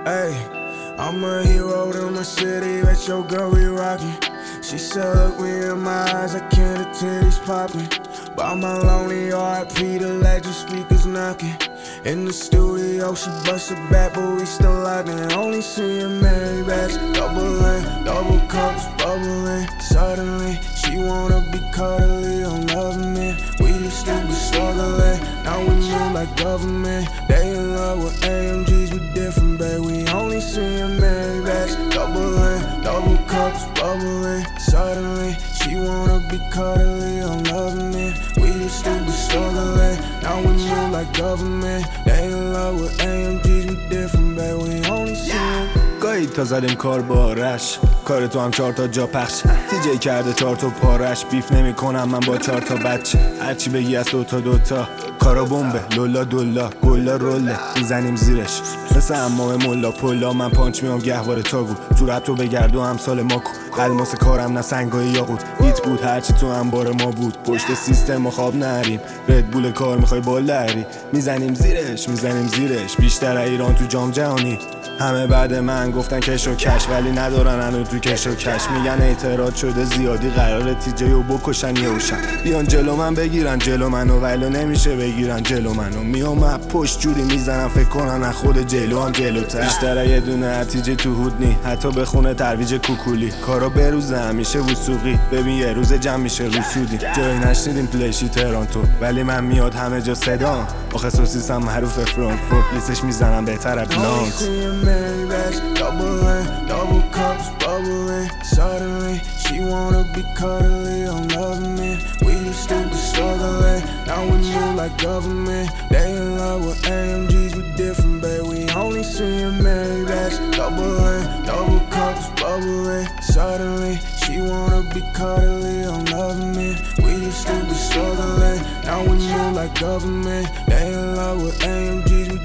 Hey, I'm a hero to my city, let your girl be rockin'. She said, look me in my eyes, I can't the titties poppin'. By my lonely RIP, the legend speakers knockin'. In the studio, she busted back, but we still lockin'. Only seeing Mary Bats, double cups, bubbling. Suddenly, she wanna be cuddly, I'm loving it. We used to be struggling, now we move like government. They in love with AMGs, we different, babe. We only seeing Mary Bats, double cups, bubbling. Suddenly, she wanna be cuddly, I'm loving it. We used to be struggling, now we move like government. They in love with AMGs, we different, babe. We only seeing گاهی تا زدیم کار بارش، کار تو هم 4 تا جا پخش. دیجی کرده 4 تا پارش، بیف نمی کنم من با 4 تا بچه. هرچی بگی از 2 تا 2 تا کارا بمبه، لولا دولا گلا روله میزنیم زیرش مثل امام ملا پلا. من پانچ میام گهواره تاگو تو رب تو بگرد و همسال ماکو. الماس کارم نه سنگای یاقوت، هیت بود هرچی تو انبار ما بود. پشت سیستم و خواب نریم، ردبول کار میخوای بالری. میزنیم زیرش بیشتر ایران تو جام جهانی. همه بعد من گفتن کش و کش، ولی ندارن هنو تو کش و کش. میگن اعتراض شده زیادی، قراره تیجه و بکشن یهوشن. بیان جلو من بگیرن جلو منو، ولی نمیشه بگیرن جلو منو. میام پشت جوری میزنم فکر کنن از خود جلو هم جلوتر. بیشتر یه دونه هتیجه تو هود نی، حتی بخونه ترویج کوکولی. کارا بروزه همیشه وسوقی، ببین یه روز جمع میشه رسودی. جایی نشنیدیم پلیشی ترانتو، ولی من میاد همه جا صدا. آخه سوسیسم معروف فرانکفورت، لیستش میزنم بهتره بلانت. Mary Bats, double cups, bubbling. Suddenly, she wanna be cuddly, I'm loving it. We used to be struggling, now we move like government. They in love with AMGs, we different, babe. We only seeing Mary Bats, double cups, bubbling. Suddenly, she wanna be cuddly, I'm loving it. We used to be struggling, now we move like government. They in love with AMGs,